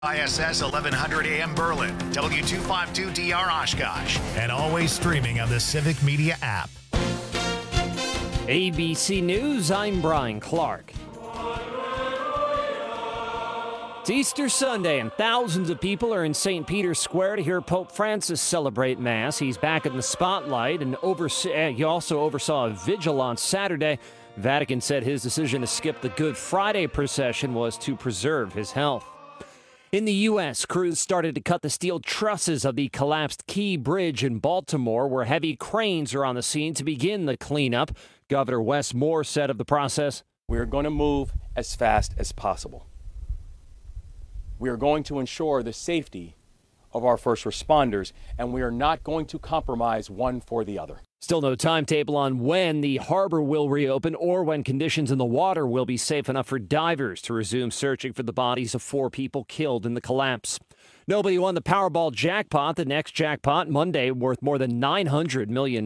ISS 1100 AM Berlin, W252DR Oshkosh, and always streaming on the Civic Media app. ABC News, I'm Brian Clark. It's Easter Sunday, and thousands of people are in St. Peter's Square to hear Pope Francis celebrate Mass. He's back in the spotlight, and he also oversaw a vigil on Saturday. Vatican said his decision to skip the Good Friday procession was to preserve his health. In the U.S., crews started to cut the steel trusses of the collapsed Key Bridge in Baltimore, where heavy cranes are on the scene to begin the cleanup. Governor Wes Moore said of the process, "We are going to move as fast as possible. We are going to ensure the safety of our first responders, and we are not going to compromise one for the other." Still no timetable on when the harbor will reopen or when conditions in the water will be safe enough for divers to resume searching for the bodies of 4 people killed in the collapse. Nobody won the Powerball jackpot, the next jackpot Monday, worth more than $900 million.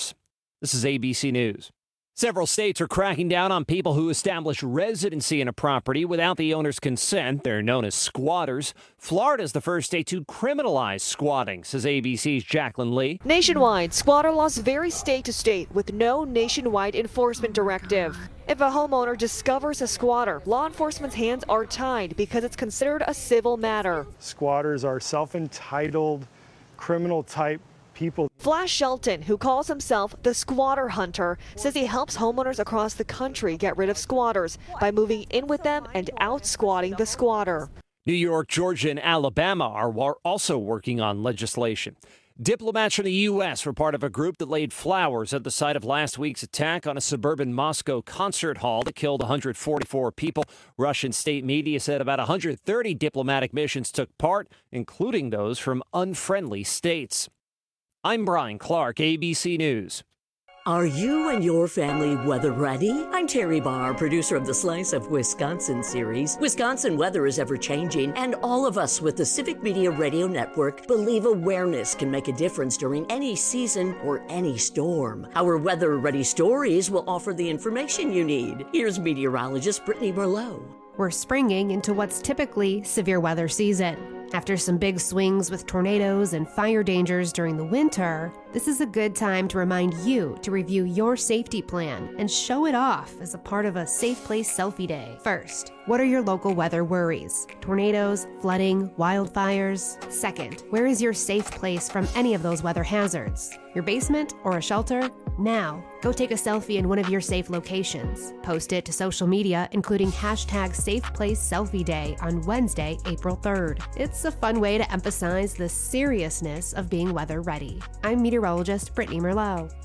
This is ABC News. Several states are cracking down on people who establish residency in a property without the owner's consent. They're known as squatters. Florida is the first state to criminalize squatting, says ABC's Jacqueline Lee. Nationwide, squatter laws vary state to state with no nationwide enforcement directive. If a homeowner discovers a squatter, law enforcement's hands are tied because it's considered a civil matter. Squatters are self-entitled, criminal-type people. Flash Shelton, who calls himself the squatter hunter, says he helps homeowners across the country get rid of squatters by moving in with them and out squatting the squatter. New York, Georgia, and Alabama are also working on legislation. Diplomats from the U.S. were part of a group that laid flowers at the site of last week's attack on a suburban Moscow concert hall that killed 144 people. Russian state media said about 130 diplomatic missions took part, including those from unfriendly states. I'm Brian Clark, ABC News. Are you and your family weather ready? I'm Terry Barr, producer of the Slice of Wisconsin series. Wisconsin weather is ever changing, and all of us with the Civic Media Radio Network believe awareness can make a difference during any season or any storm. Our Weather Ready stories will offer the information you need. Here's meteorologist Brittany Merlot. We're springing into what's typically severe weather season. After some big swings with tornadoes and fire dangers during the winter, this is a good time to remind you to review your safety plan and show it off as a part of a Safe Place Selfie Day. First, what are your local weather worries? Tornadoes, flooding, wildfires? Second, where is your safe place from any of those weather hazards? Your basement or a shelter? Now, go take a selfie in one of your safe locations. Post it to social media, including hashtag Safe Place Selfie Day on Wednesday, April 3rd. It's a fun way to emphasize the seriousness of being weather ready. I'm meteorologist Brittany Merlot.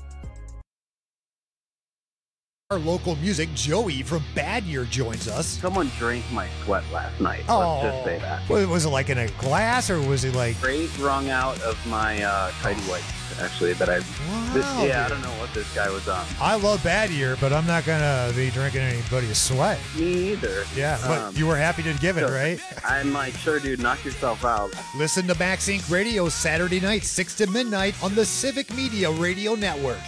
Our local music, Joey from Bad Year, joins us. Someone drank my sweat last night. Oh, let's just say that. Was it like in a glass, or was it like straight wrung out of my tidy whites? Actually, that I. Wow, I don't know what this guy was on. I love Bad Year, but I'm not gonna be drinking anybody's sweat. Me either. Yeah, but you were happy to give it, right? I'm like, sure, dude, knock yourself out. Listen to Max Inc. Radio Saturday night, 6 to midnight on the Civic Media Radio Network.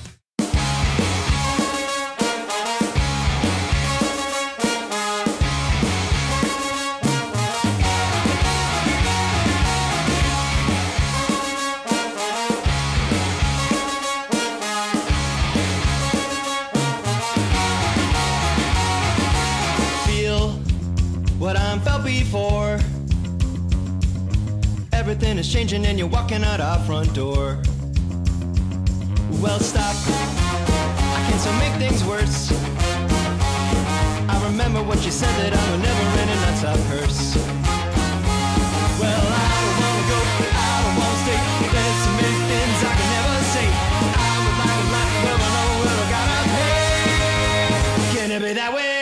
What I'm felt before. Everything is changing and you're walking out our front door. Well, stop. I can still make things worse. I remember what you said, that I would never end, and that's our curse. Well, I don't wanna go, I don't wanna stay. There's so many things I can never say. I would like a life where I know where I gotta pay. Can it be that way?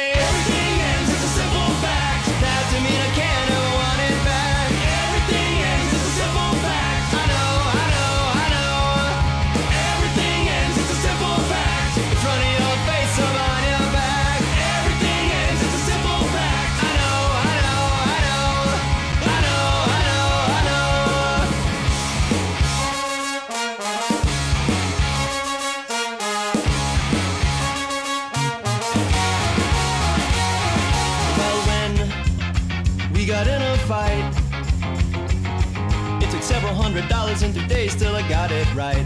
several $100s in 2 days till I got it right.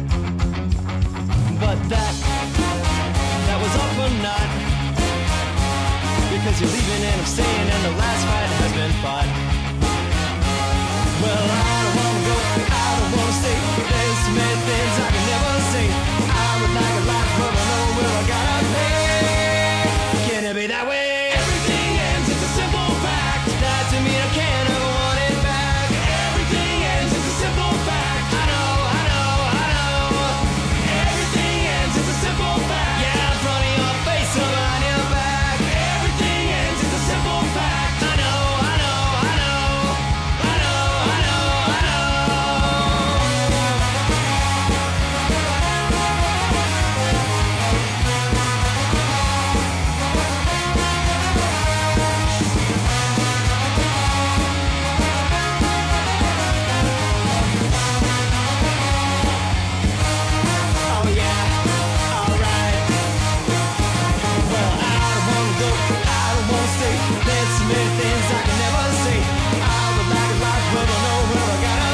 But that was all for naught, because you're leaving and I'm staying and the last fight has been fought. Well, I don't wanna go, I don't wanna stay. There's so many things I can never say. I would like a life, but I know where I gotta pay. Can it be that way? Everything ends, it's a simple fact. That to me I can't ever want it back. Everything ends, it's a simple fact. I know, I know, I know. Everything ends, it's a simple fact. Yeah, in front of your face or behind your back. Everything ends, it's a simple fact. I know, I know, I know. I know, I know, I know. Oh yeah, alright. Well, I don't wanna go, I don't wanna stay. There's so many things I can never say. I would like a life, but I know where I gotta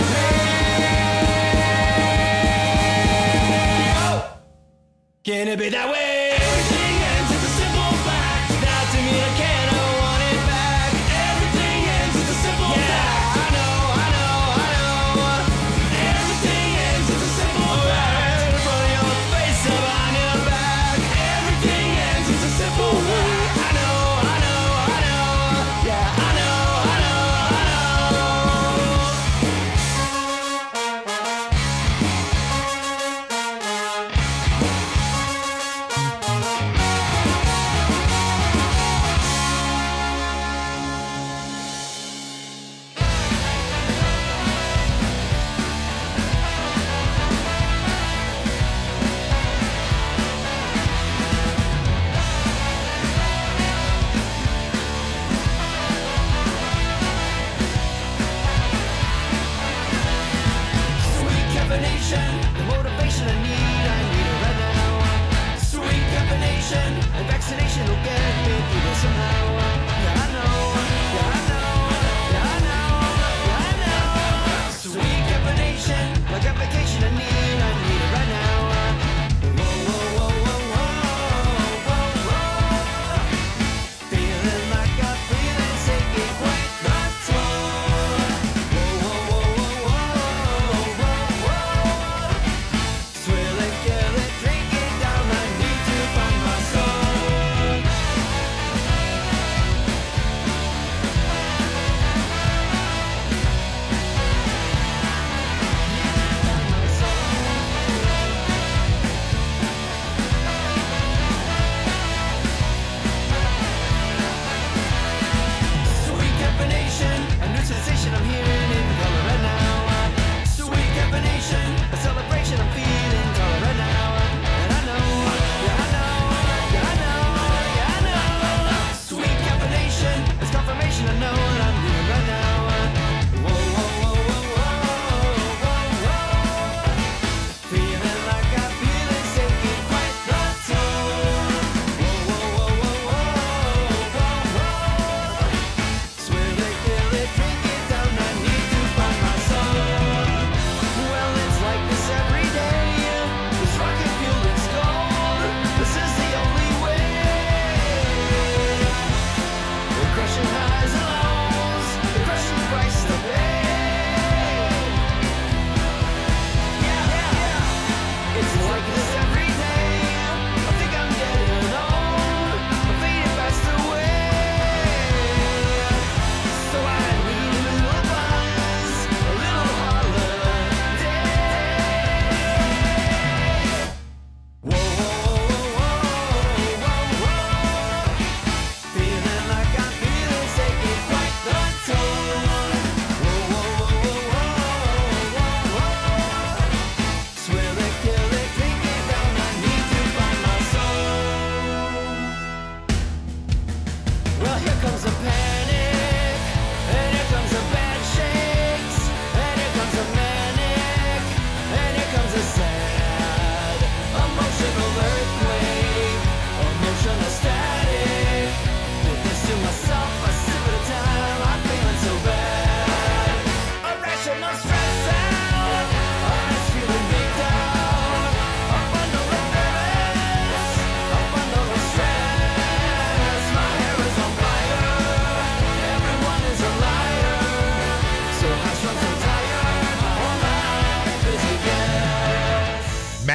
pay. Oh! Can it be that way? Everything ends, it's a simple fact. Now to me I can't ever want it back. Everything ends, it's a simple fact. I know, I know, I know. Everything ends, it's a simple fact. In front of your face or behind your back. Everything ends, it's a simple fact. I know, I know, I know. Yeah, I know, I know, I know.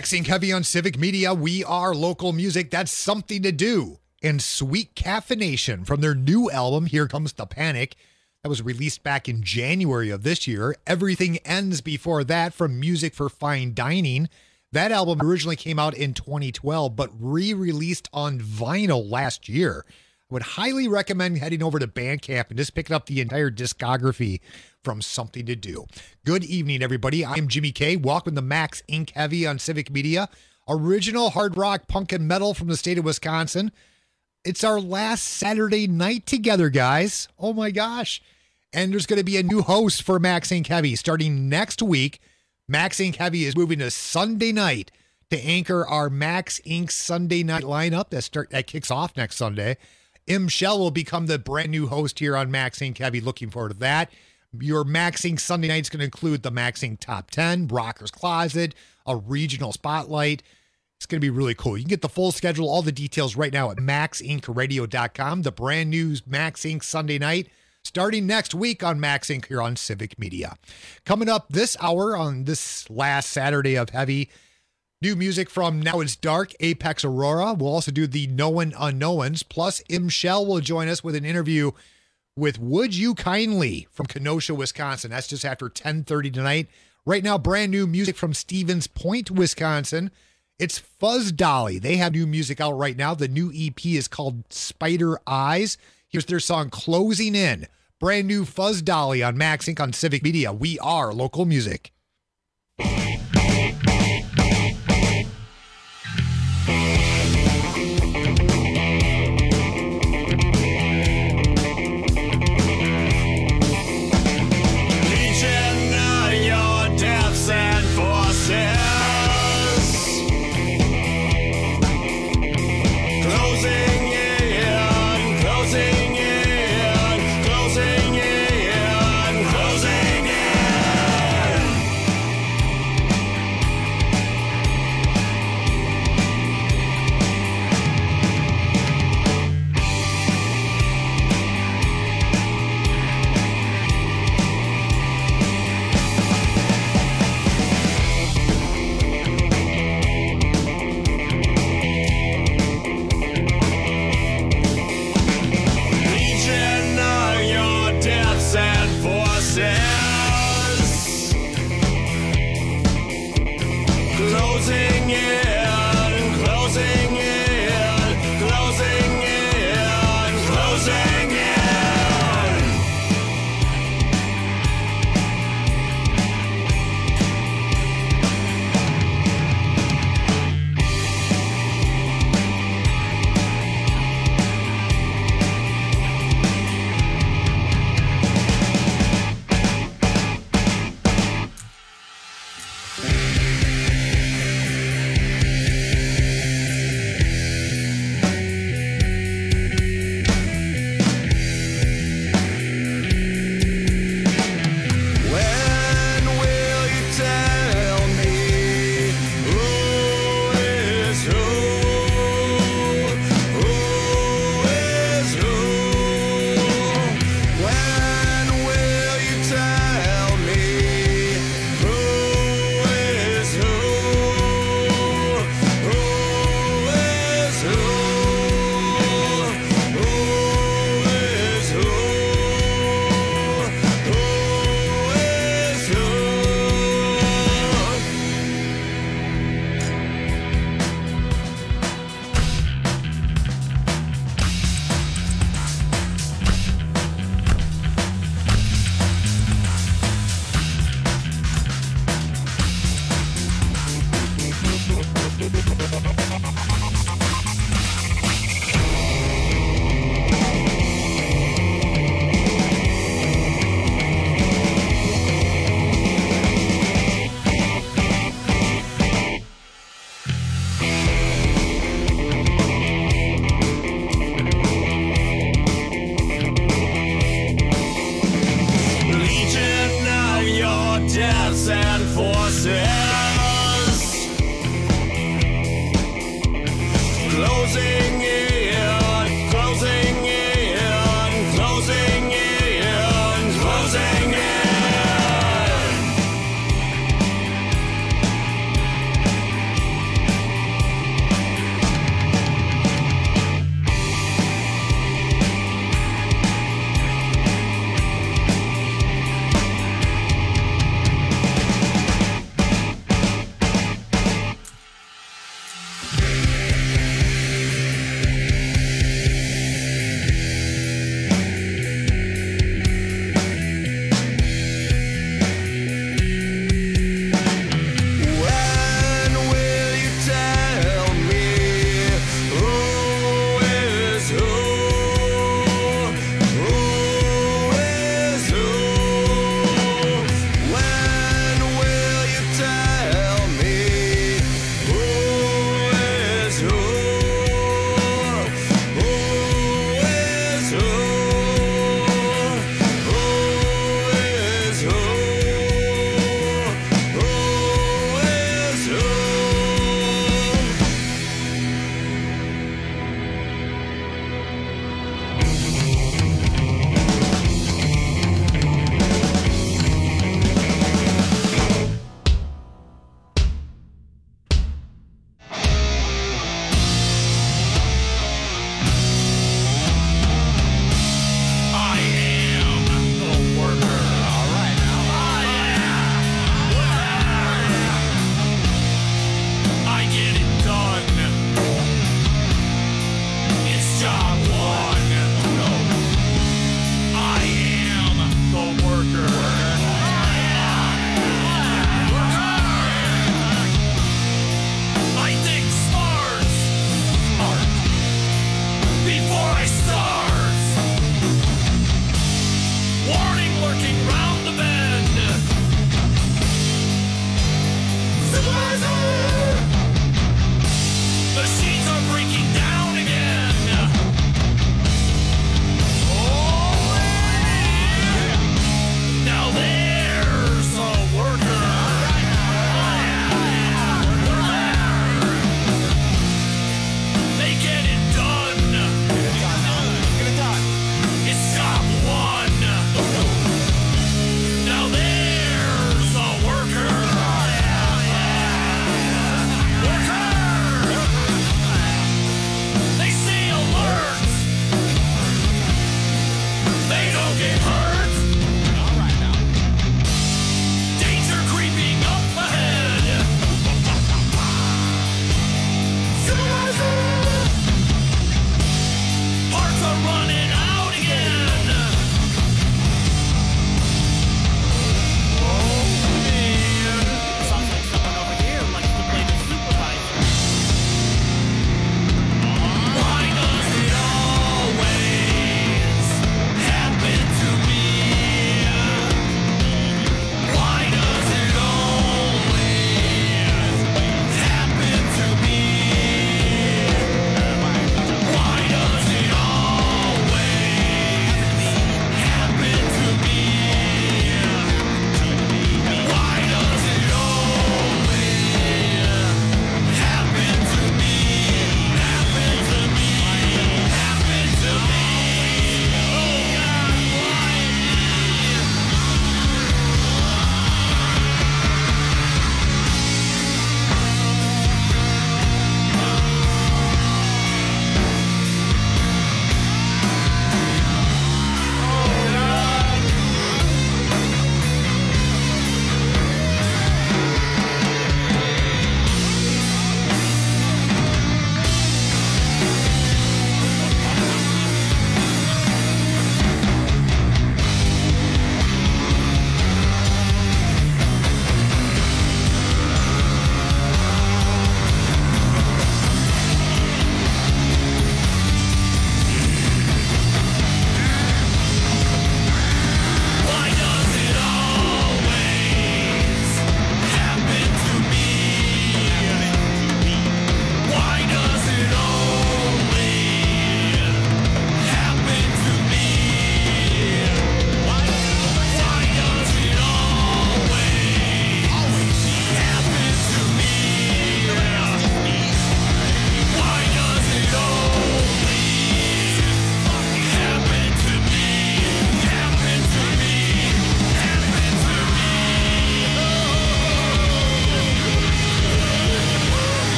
Max Inc. Heavy on Civic Media. We are local music. That's Something to Do. And Sweet Caffeination from their new album, Here Comes the Panic. That was released back in January of this year. Everything Ends before that from Music for Fine Dining. That album originally came out in 2012, but re-released on vinyl last year. I would highly recommend heading over to Bandcamp and just picking up the entire discography from Something to Do. Good evening, everybody. I'm Jimmy K. Welcome to Max Inc. Heavy on Civic Media. Original hard rock, punk, and metal from the state of Wisconsin. It's our last Saturday night together, guys. Oh my gosh. And there's going to be a new host for Max Inc. Heavy starting next week. Max Inc. Heavy is moving to Sunday night to anchor our Max Inc. Sunday night lineup that kicks off next Sunday. M. Shell will become the brand new host here on Max Inc. Heavy. Looking forward to that. Your Max Inc. Sunday night is going to include the Max Inc. Top 10, Rocker's Closet, a regional spotlight. It's going to be really cool. You can get the full schedule, all the details right now at maxincradio.com. The brand new Max Inc. Sunday night starting next week on Max Inc. here on Civic Media. Coming up this hour on this last Saturday of Heavy, new music from Now It's Dark, Apex Aurora. We'll also do the Known Unknowns. Plus, M. Shell will join us with an interview with Would You Kindly from Kenosha, Wisconsin. That's just after 10:30 tonight. Right now, brand new music from Stevens Point, Wisconsin. It's Fuzz Dolly. They have new music out right now. The new EP is called Spider Eyes. Here's their song Closing In. Brand new Fuzz Dolly on Max Inc. on Civic Media. We are local music.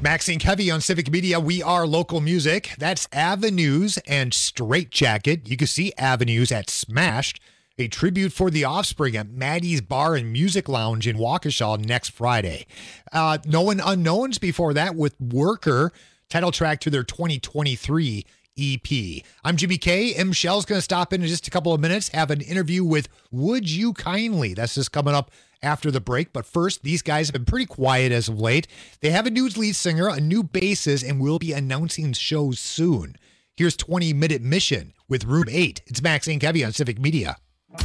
Maxine Heavy on Civic Media. We are local music. That's Avenues and Straight Jacket. You can see Avenues at Smashed, a tribute for The Offspring at Maddie's Bar and Music Lounge in Waukesha next Friday. Known Unknowns before that with Worker, title track to their 2023 EP. I'm Jimmy K. M. Shell's going to stop in just a couple of minutes, have an interview with Would You Kindly. That's just coming up after the break. But first, these guys have been pretty quiet as of late. They have a new lead singer, a new bassist, and will be announcing shows soon. Here's 20 Minute Mission with Room 8. It's Max Inc. Heavy on Civic Media.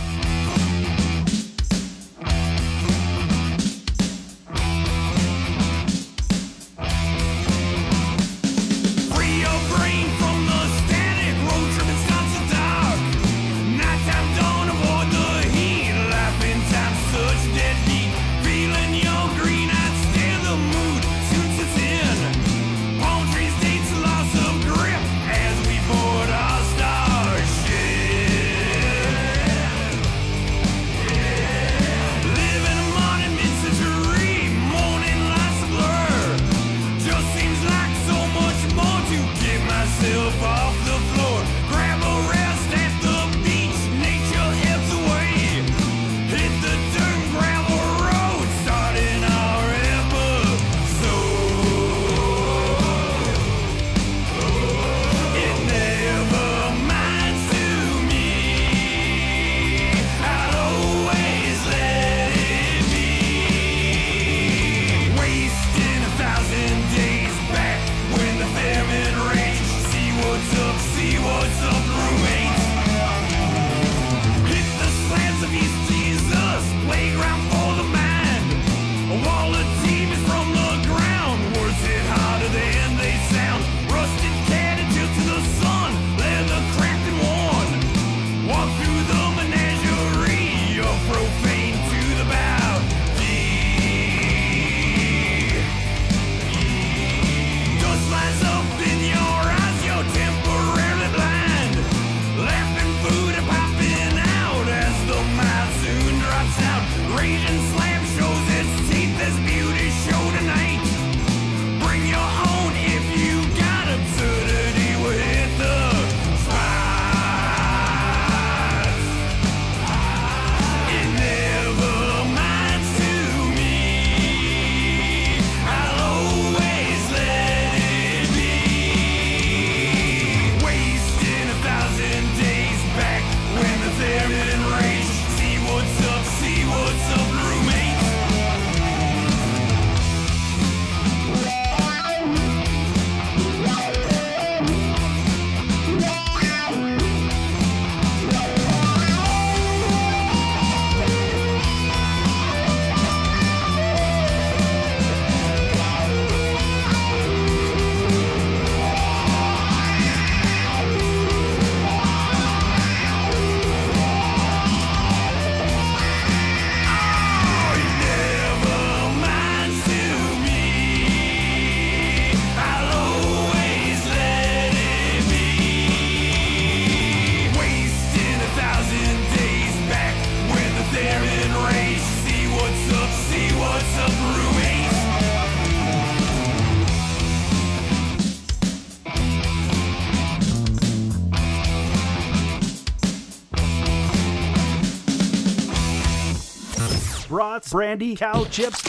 Brats, brandy, cow chips,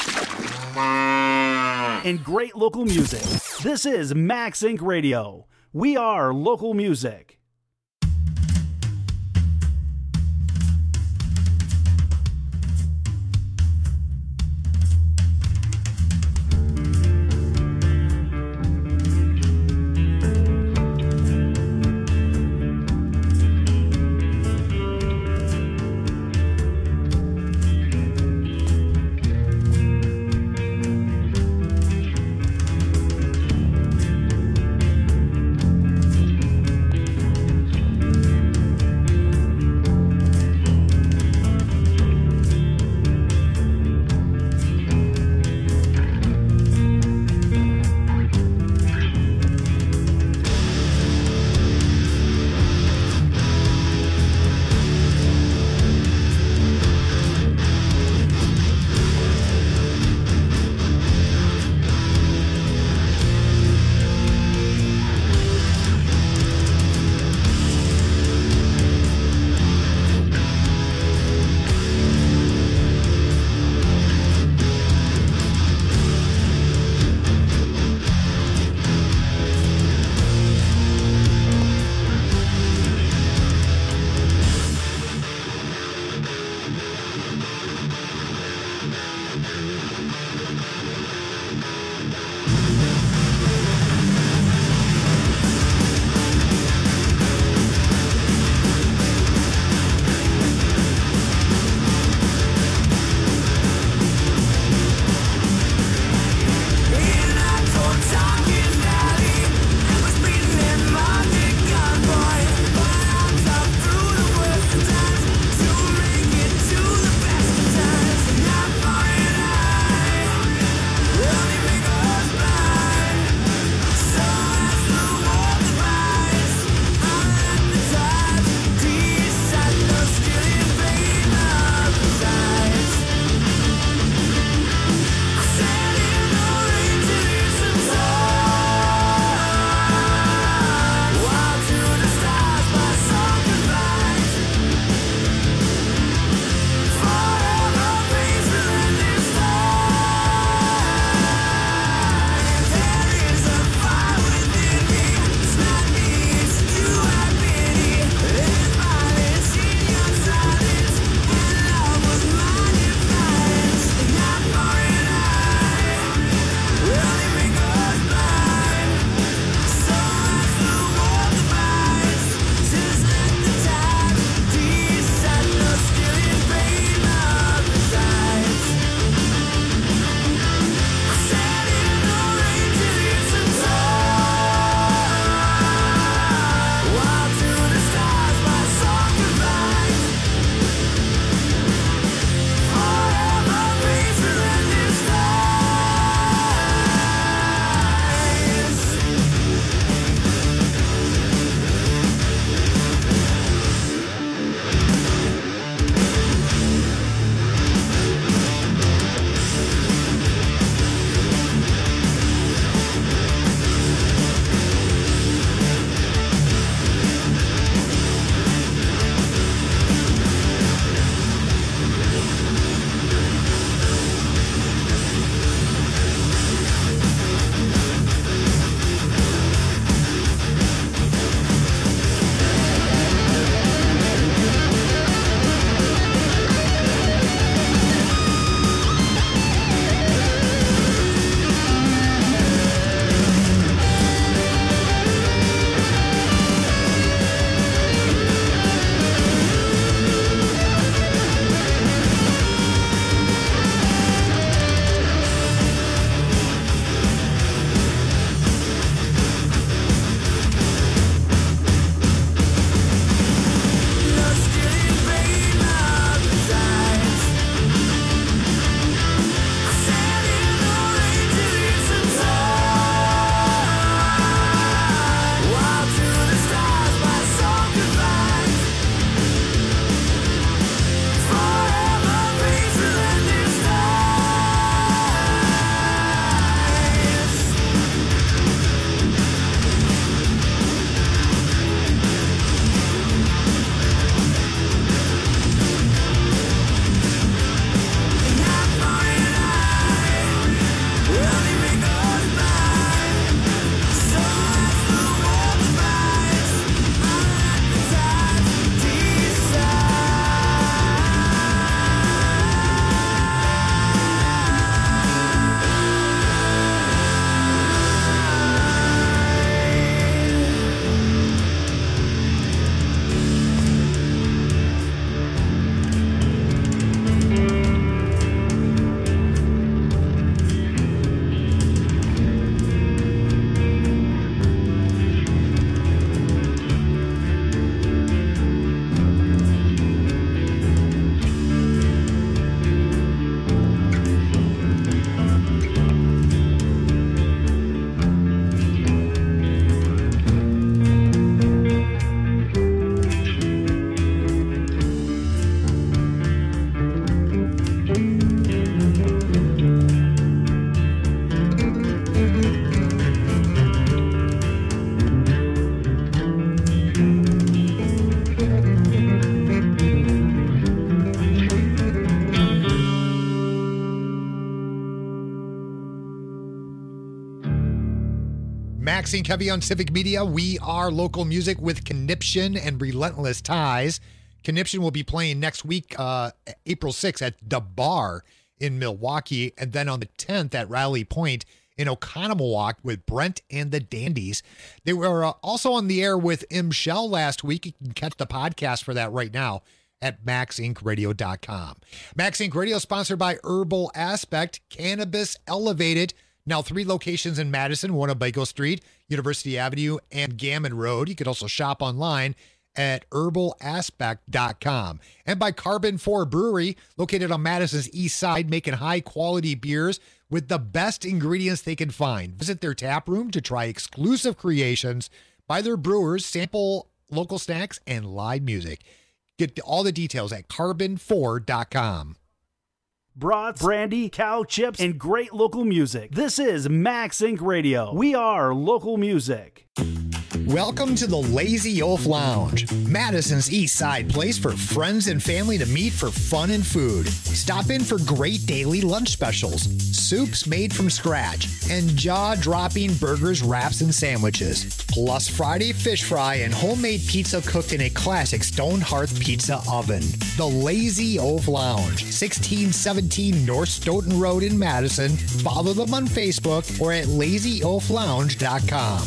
and great local music. This is Max Inc. Radio. We are local music. Max Inc. Heavy on Civic Media. We are local music with Conniption and Relentless Ties. Conniption will be playing next week, April 6th at The Bar in Milwaukee, and then on the 10th at Rally Point in Oconomowoc with Brent and the Dandies. They were also on the air with M. Shell last week. You can catch the podcast for that right now at maxincradio.com. Max Inc. Radio sponsored by Herbal Aspect, Cannabis Elevated. Now 3 locations in Madison, one on Baco Street, University Avenue, and Gammon Road. You can also shop online at herbalaspect.com. And by Carbon 4 Brewery, located on Madison's east side, making high-quality beers with the best ingredients they can find. Visit their tap room to try exclusive creations by their brewers, sample local snacks, and live music. Get all the details at carbon4.com. Brats, brandy, cow chips, and great local music. This is Max Inc. Radio. We are local music. Welcome to the Lazy Oaf Lounge, Madison's East Side place for friends and family to meet for fun and food. Stop in for great daily lunch specials, soups made from scratch, and jaw-dropping burgers, wraps, and sandwiches. Plus Friday fish fry and homemade pizza cooked in a classic stone hearth pizza oven. The Lazy Oaf Lounge, 1617 North Stoughton Road in Madison. Follow them on Facebook or at lazyoaflounge.com.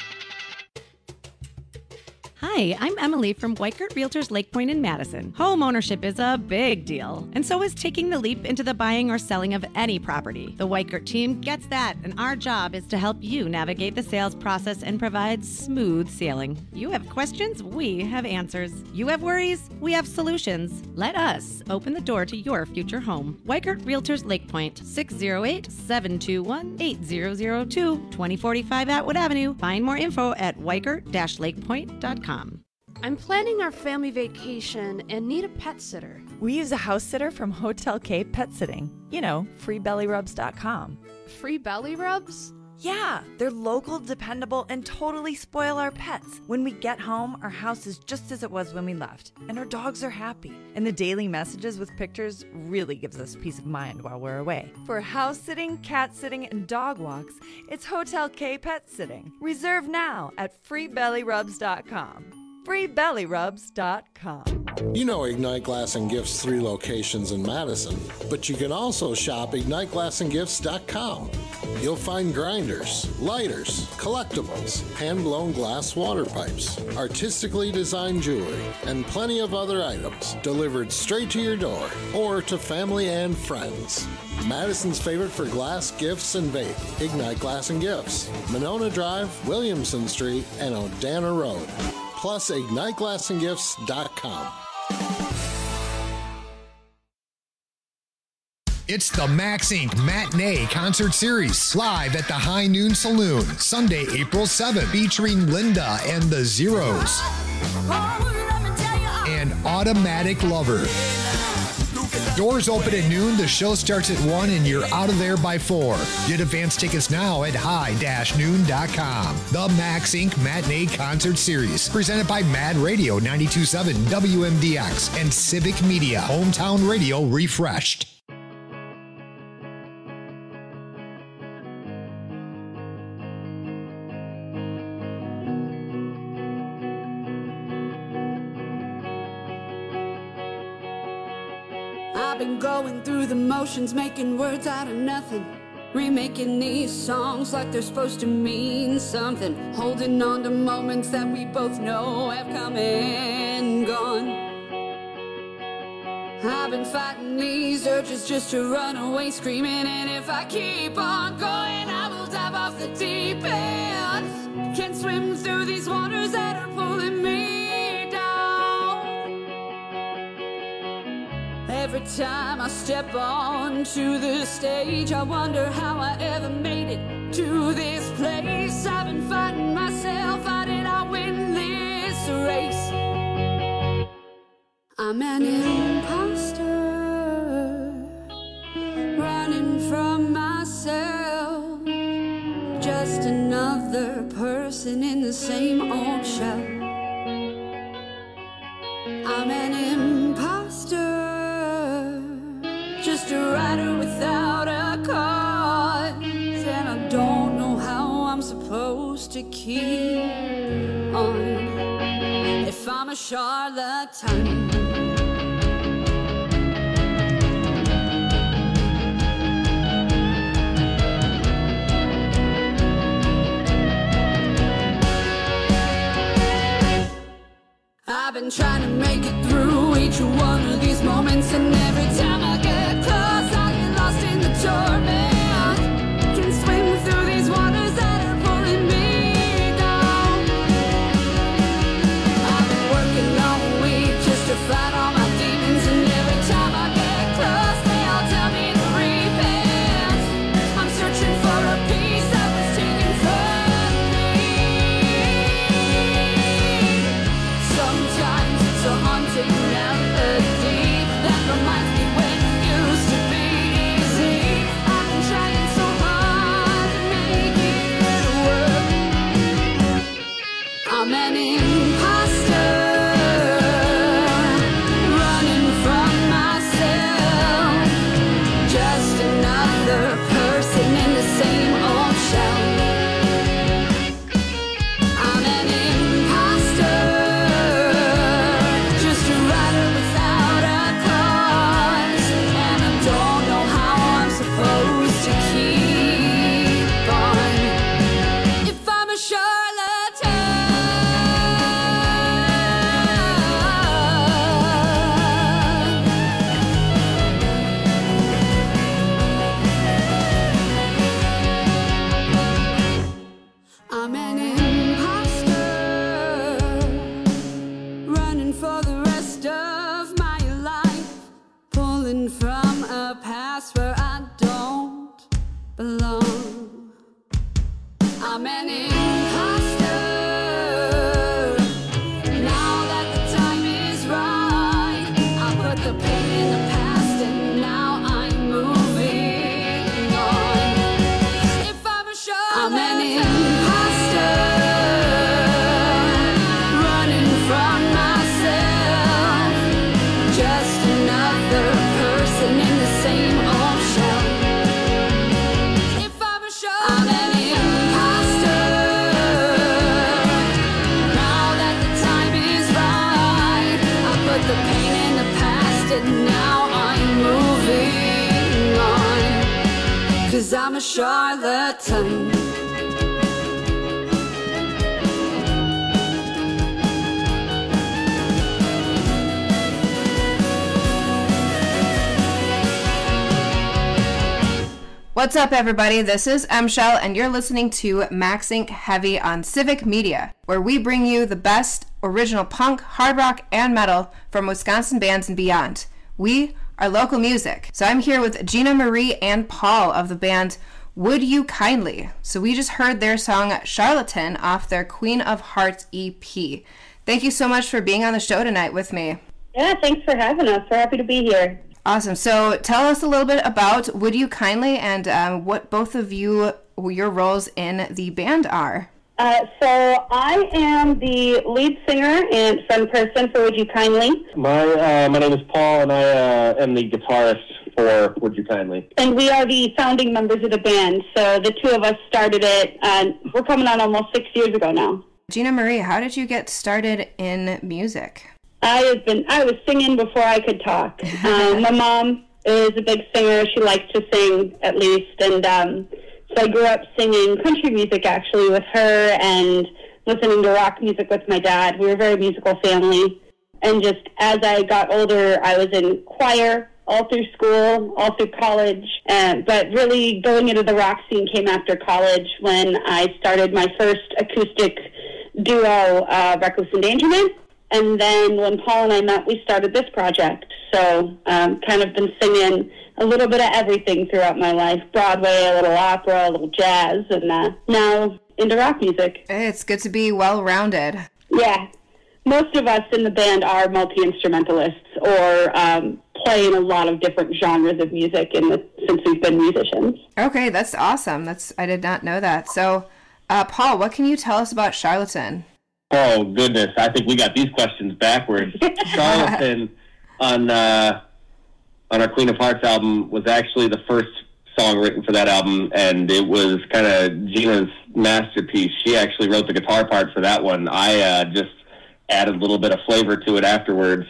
Hi, I'm Emily from Weichert Realtors Lake Point in Madison. Home ownership is a big deal, and so is taking the leap into the buying or selling of any property. The Weichert team gets that, and our job is to help you navigate the sales process and provide smooth sailing. You have questions, we have answers. You have worries, we have solutions. Let us open the door to your future home. Weichert Realtors Lake Point, 608-721-8002, 2045 Atwood Avenue. Find more info at weichert-lakepoint.com. I'm planning our family vacation and need a pet sitter. We use a house sitter from Hotel K Pet Sitting. You know, freebellyrubs.com. Free belly rubs? Yeah, they're local, dependable, and totally spoil our pets. When we get home, our house is just as it was when we left, and our dogs are happy. And the daily messages with pictures really gives us peace of mind while we're away. For house sitting, cat sitting, and dog walks, it's Hotel K Pet Sitting. Reserve now at freebellyrubs.com. freebellyrubs.com. You know Ignite Glass and Gifts 3 locations in Madison, but you can also shop IgniteGlassandGifts.com. You'll find grinders, lighters, collectibles, hand-blown glass water pipes, artistically designed jewelry, and plenty of other items delivered straight to your door or to family and friends. Madison's favorite for glass, gifts, and vape, Ignite Glass and Gifts, Monona Drive, Williamson Street, and Odana Road. Plus IgniteGlassandGifts.com. It's the Max Inc. Matinee Concert Series, live at the High Noon Saloon, Sunday, April 7th, featuring Linda and the Zeros and Automatic Lover. Doors open at noon, the show starts at 1, and you're out of there by 4. Get advance tickets now at high-noon.com. The Max Inc. Matinee Concert Series, presented by Mad Radio 92.7 WMDX and Civic Media, Hometown Radio refreshed. I've been going through the motions, making words out of nothing, remaking these songs like they're supposed to mean something, holding on to moments that we both know have come and gone. I've been fighting these urges just to run away screaming, and if I keep on going I will dive off the deep end. Can't swim through these waters that are pulling me down. Every time I step onto the stage, I wonder how I ever made it to this place. I've been fighting myself, how did I win this race? I'm an imposter, running from myself, just another person in the same old shell. I'm an imposter, just a writer without a cause, and I don't know how I'm supposed to keep on if I'm a charlatan? I've been trying to make it through each one of these moments, and every time I get close, I get lost in the torment. Can swim through these waters that are pulling me down. I've been working all week just to fight all my demons, and every time I get close, they all tell me to repent. I'm searching for a piece that was taken from me. Sometimes it's a haunting melody that reminds me when it used to be easy. I've been trying so hard to make it work. I'm an imposter, running from myself. Just another person in the same old shell. I'm an imposter, just a writer without a cause, and I don't know how I'm supposed to keep on if I'm a charlatan. I'm an imposter, running for the rest of my life, pulling from a past where I don't belong. I'm an imposter, now that the time is right. I put the pain in the past and now I'm moving on. If I'm a charlatan, I'm an imposter, running from myself. Just another person in the same old shell. If I'm a charlatan, I'm an imposter, now that the time is right. I put the pain in the past and now I'm moving on. 'Cause I'm a charlatan. What's up, everybody? This is M-Shell, and you're listening to Maxing Heavy on Civic Media, where we bring you the best original punk, hard rock, and metal from Wisconsin bands and beyond. We are local music. So I'm here with Gina Marie and Paul of the band Would You Kindly. So we just heard their song Charlatan off their Queen of Hearts EP. Thank you so much for being on the show tonight with me. Yeah, thanks for having us. We're happy to be here. Awesome. So tell us a little bit about Would You Kindly and what both of you, your roles in the band are. So I am the lead singer and front person for Would You Kindly. My name is Paul, and I am the guitarist for Would You Kindly. And we are the founding members of the band. So the two of us started it, we're coming on almost 6 years ago now. Gina Marie, how did you get started in music? I was singing before I could talk. My mom is a big singer. She likes to sing, at least. And so I grew up singing country music, actually, with her and listening to rock music with my dad. We were a very musical family. And just as I got older, I was in choir all through school, all through college. But really going into the rock scene came after college when I started my first acoustic duo, Reckless Endangerment. And then when Paul and I met, we started this project. So kind of been singing a little bit of everything throughout my life. Broadway, a little opera, a little jazz, and now into rock music. It's good to be well-rounded. Yeah. Most of us in the band are multi-instrumentalists or play in a lot of different genres of music since we've been musicians. Okay, that's awesome. I did not know that. So, Paul, what can you tell us about Charlatan? Oh, goodness. I think we got these questions backwards. Charlatan on our Queen of Hearts album was actually the first song written for that album, and it was kind of Gina's masterpiece. She actually wrote the guitar part for that one. I just added a little bit of flavor to it afterwards,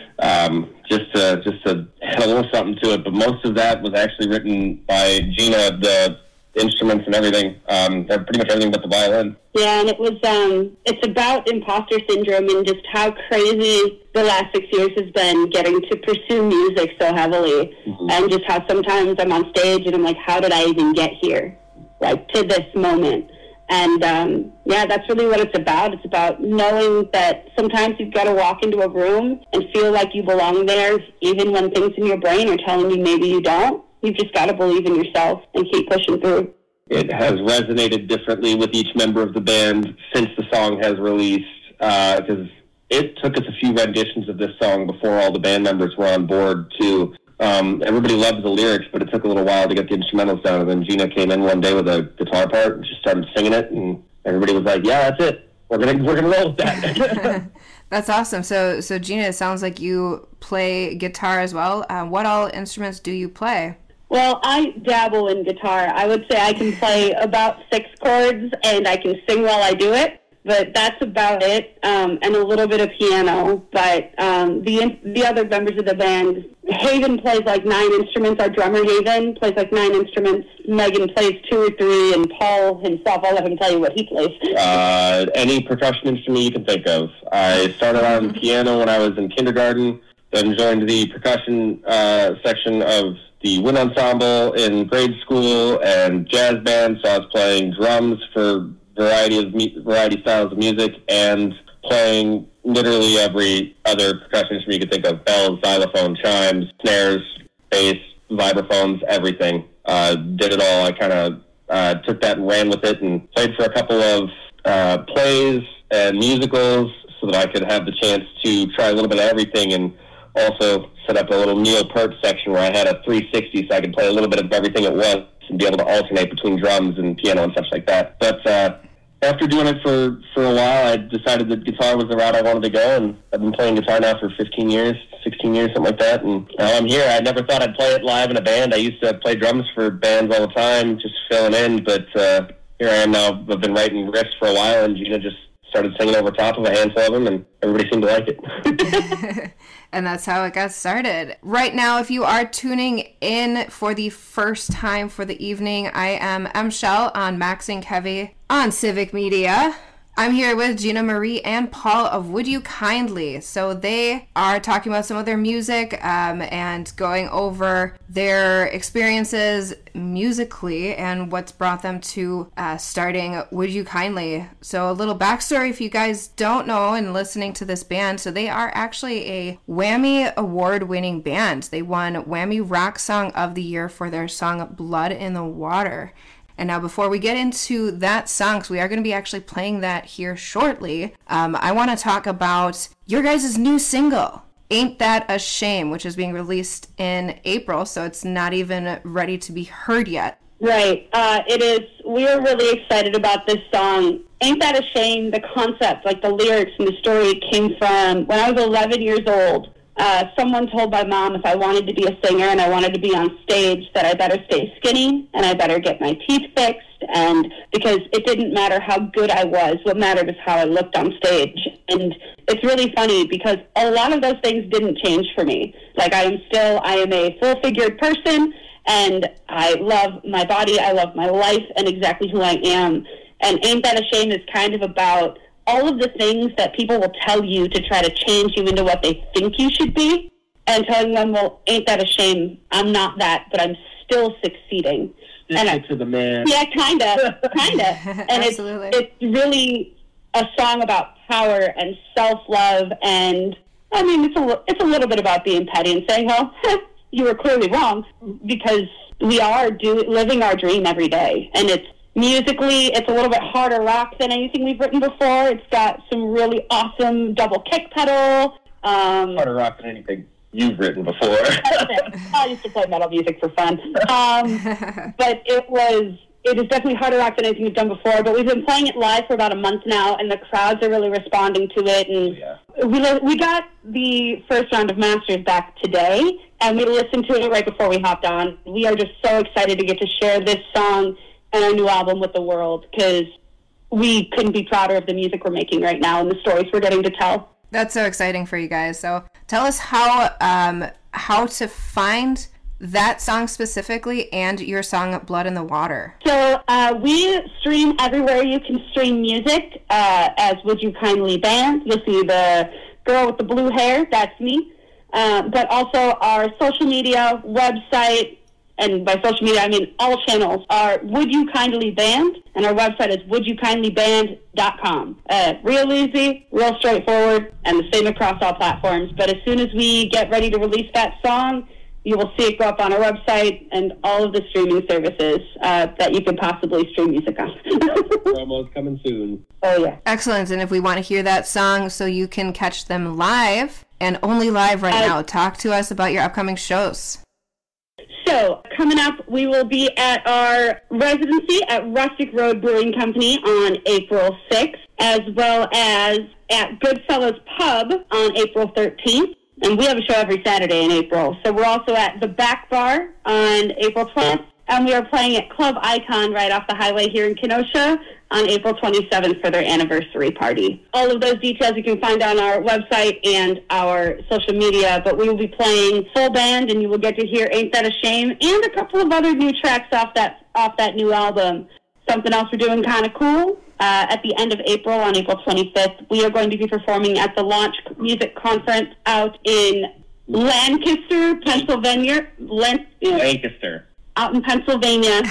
just to add a little something to it. But most of that was actually written by Gina, the instruments and everything. Pretty much everything but the violin. Yeah, and it was, it's about imposter syndrome and just how crazy the last 6 years has been getting to pursue music so heavily. And just how sometimes I'm on stage and I'm like, how did I even get here? Like, to this moment. And, yeah, that's really what it's about. It's about knowing that sometimes you've got to walk into a room and feel like you belong there, even when things in your brain are telling you maybe you don't. You've just got to believe in yourself and keep pushing through. It has resonated differently with each member of the band since the song has released, because it took us a few renditions of this song before all the band members were on board, too. Everybody loved the lyrics, but it took a little while to get the instrumentals down, and then Gina came in one day with a guitar part and just started singing it, and everybody was like, yeah, that's it. We're gonna roll with that. That's awesome. So Gina, it sounds like you play guitar as well. What all instruments do you play? Well, I dabble in guitar. I would say I can play about 6 chords, and I can sing while I do it, but that's about it, and a little bit of piano. But the other members of the band, Haven plays like 9 instruments. Our drummer, Haven, plays like 9 instruments. Megan plays 2 or 3, and Paul himself, I'll let him tell you what he plays. Any percussion instrument you can think of. I started on piano when I was in kindergarten, then joined the percussion section of the wind ensemble in grade school and jazz band, so I was playing drums for variety styles of music and playing literally every other percussion instrument you could think of: bells, xylophone, chimes, snares, bass, vibraphones, everything. Did it all. I kind of took that and ran with it and played for a couple of plays and musicals so that I could have the chance to try a little bit of everything, and also set up a little Neil Peart section where I had a 360 so I could play a little bit of everything at once and be able to alternate between drums and piano and such like that. But after doing it for a while, I decided that guitar was the route I wanted to go, and I've been playing guitar now for 15 years, 16 years, something like that, and now I'm here. I never thought I'd play it live in a band. I used to play drums for bands all the time, just filling in, but here I am now. I've been writing riffs for a while, and Gina just started singing over top of a handful of them, and everybody seemed to like it. And that's how it got started. Right now, if you are tuning in for the first time for the evening, I am M. Shell on Maxing Heavy on Civic Media. I'm here with Gina Marie and Paul of Would You Kindly. So they are talking about some of their music and going over their experiences musically and what's brought them to starting Would You Kindly. So a little backstory if you guys don't know and listening to this band. So they are actually a Whammy award-winning band. They won Whammy Rock Song of the Year for their song Blood in the Water. And now before we get into that song, because we are going to be actually playing that here shortly, I want to talk about your guys' new single, Ain't That a Shame, which is being released in April, so it's not even ready to be heard yet. Right. It is. We are really excited about this song. Ain't That a Shame, the concept, like the lyrics and the story came from when I was 11 years old. Someone told my mom if I wanted to be a singer and I wanted to be on stage that I better stay skinny and I better get my teeth fixed, and because it didn't matter how good I was, what mattered is how I looked on stage. And it's really funny because a lot of those things didn't change for me. Like I am a full-figured person, and I love my body, I love my life and exactly who I am. And Ain't That a Shame is kind of about all of the things that people will tell you to try to change you into what they think you should be, and telling them, well, ain't that a shame? I'm not that, but I'm still succeeding. Stick to the man. Yeah, kind of. And it's really a song about power and self-love, and I mean, it's a little bit about being petty and saying, well, you were clearly wrong, because we are living our dream every day, and musically, it's a little bit harder rock than anything we've written before. It's got some really awesome double kick pedal. Harder rock than anything you've written before. I used to play metal music for fun. But it was It is definitely harder rock than anything we've done before, but we've been playing it live for about a month now, and the crowds are really responding to it. And we got the first round of masters back today, and we listened to it right before we hopped on. We are just so excited to get to share this song and our new album with the world, because we couldn't be prouder of the music we're making right now and the stories we're getting to tell. That's so exciting for you guys. So tell us how to find that song specifically and your song Blood in the Water. So we stream everywhere you can stream music as Would You Kindly Band. You'll see the girl with the blue hair, that's me. But also our social media, website, and by social media I mean all channels, are Would You Kindly Band, and our website is wouldyoukindlyband.com. Real easy, real straightforward, and the same across all platforms. But as soon as we get ready to release that song, you will see it go up on our website and all of the streaming services that you could possibly stream music on. Promo's coming soon. Oh, yeah. Excellent. And if we want to hear that song so you can catch them live, and only live right now, talk to us about your upcoming shows. So, coming up, we will be at our residency at Rustic Road Brewing Company on April 6th, as well as at Goodfellas Pub on April 13th. And we have a show every Saturday in April. So we're also at the Back Bar on April 12th. And we are playing at Club Icon right off the highway here in Kenosha on April 27th for their anniversary party. All of those details you can find on our website and our social media. But we will be playing full band, and you will get to hear Ain't That a Shame and a couple of other new tracks off that new album. Something else we're doing kind of cool. At the end of April, on April 25th, we are going to be performing at the Launch Music Conference out in Lancaster, Pennsylvania. Lancaster. Out in Pennsylvania.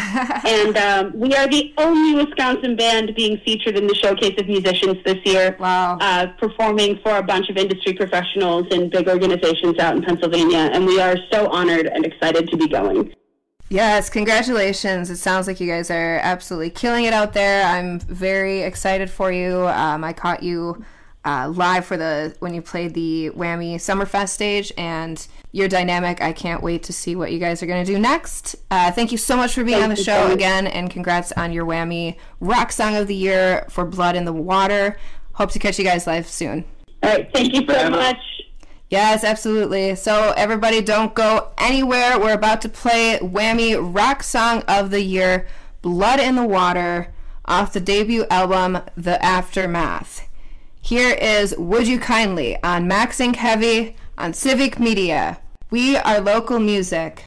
And we are the only Wisconsin band being featured in the Showcase of Musicians this year. Wow. Performing for a bunch of industry professionals and big organizations out in Pennsylvania. And we are so honored and excited to be going. Yes, congratulations. It sounds like you guys are absolutely killing it out there. I'm very excited for you. I caught you live for when you played the Whammy Summerfest stage, and your dynamic. I can't wait to see what you guys are going to do next. Thank you so much for being on the show again, and congrats on your Whammy Rock Song of the Year for Blood in the Water. Hope to catch you guys live soon. All right, thank you so much. Yes, absolutely. So everybody don't go anywhere. We're about to play Whammy Rock Song of the Year, Blood in the Water, off the debut album, The Aftermath. Here is Would You Kindly on Max Inc. Heavy on Civic Media. We are local music.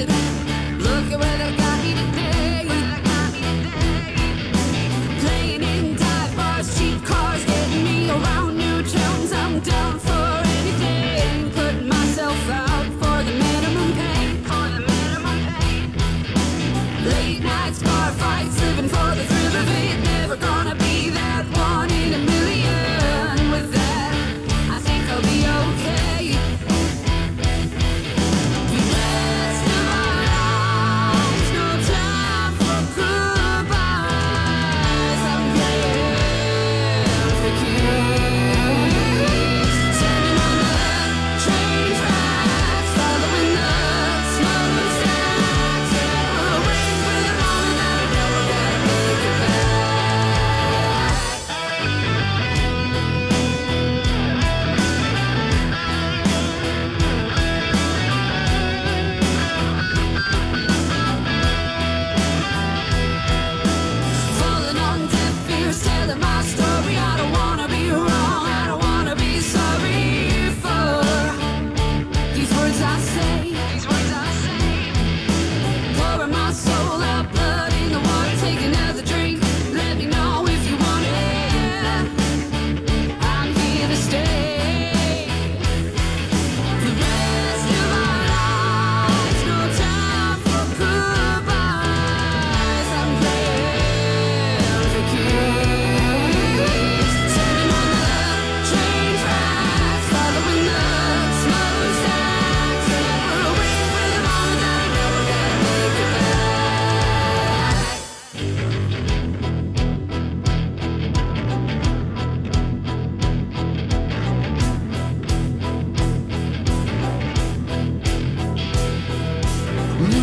Playing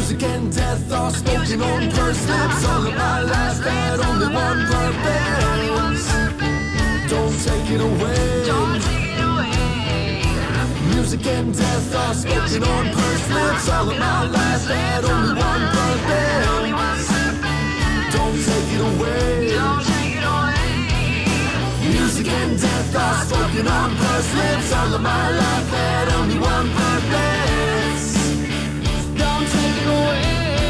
Music and death are spoken on pursed lips. All of my life had only one purpose. Don't take it away. Don't take it away. Music and death are spoken on pursed lips. All of my life had only one purpose. Don't take it away. Don't take it away. Music and death are spoken on pursed lips. All of my life had only one purpose. Don't take it away.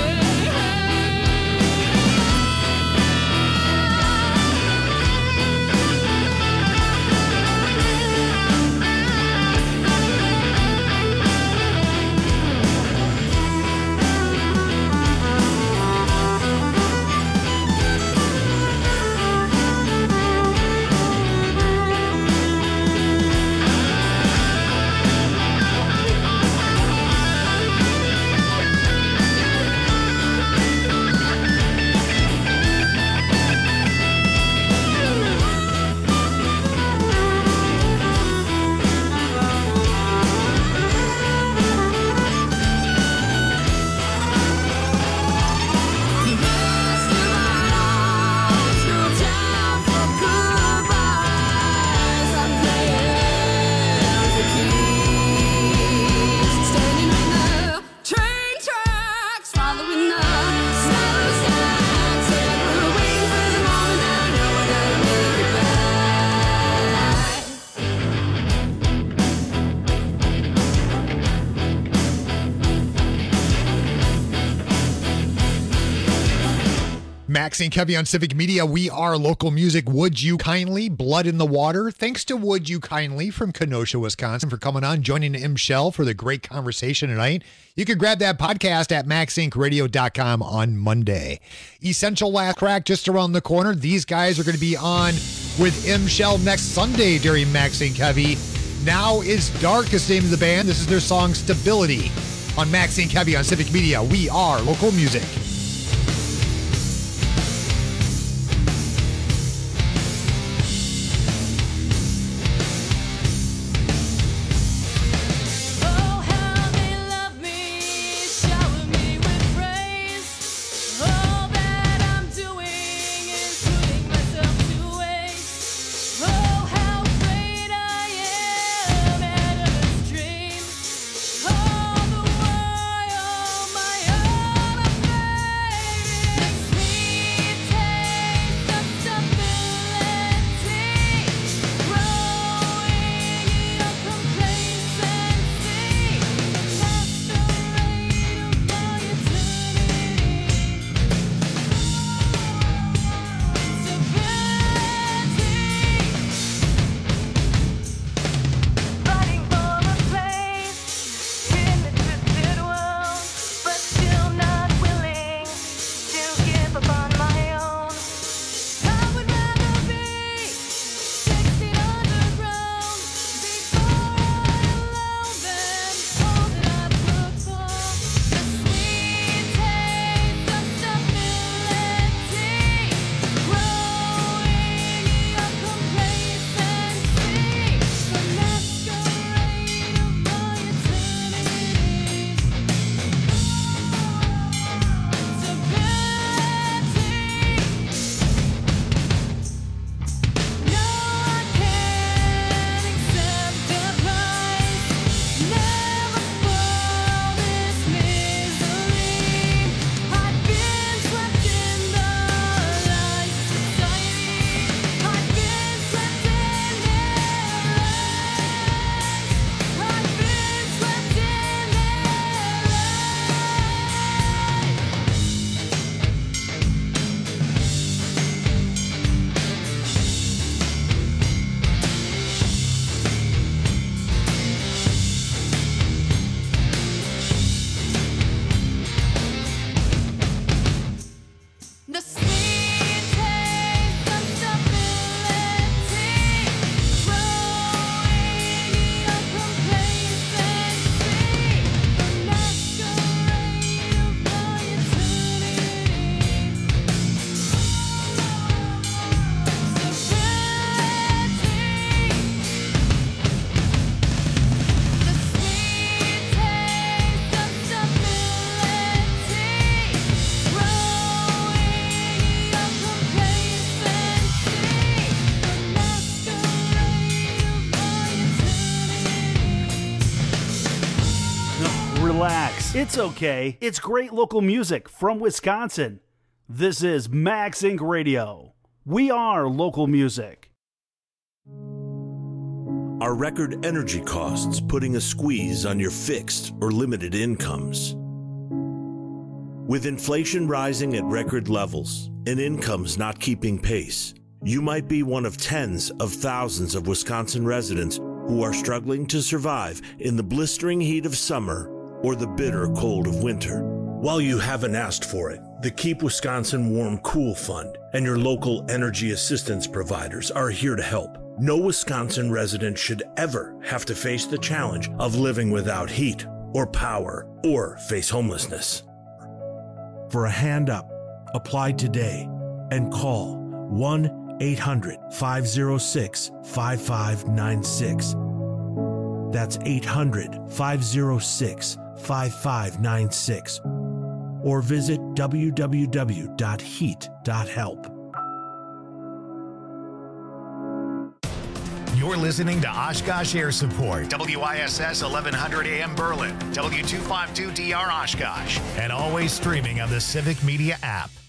Max and Kevy on Civic Media. We are local music. Would You Kindly, Blood in the Water. Thanks to Would You Kindly from Kenosha, Wisconsin for coming on, joining M. Shell for the great conversation tonight. You can grab that podcast at maxincradio.com on Monday. Essential Last Crack just around the corner. These guys are going to be on with M. Shell next Sunday during Max and Kevy. Now is Dark is the name of the band. This is their song Stability on Max and Kevy on Civic Media. We are local music. relax. It's okay. It's great local music from Wisconsin. This is Max Inc. Radio. We are local music. Are record energy costs putting a squeeze on your fixed or limited incomes? With inflation rising at record levels and incomes not keeping pace, you might be one of tens of thousands of Wisconsin residents who are struggling to survive in the blistering heat of summer or the bitter cold of winter. While you haven't asked for it, the Keep Wisconsin Warm Cool Fund and your local energy assistance providers are here to help. No Wisconsin resident should ever have to face the challenge of living without heat or power or face homelessness. For a hand up, apply today and call 1-800-506-5596. That's 800-506-5596. Or visit www.heat.help. You're listening to Oshkosh Air Support, WISS 1100 AM Berlin, W252DR Oshkosh, and always streaming on the Civic Media app.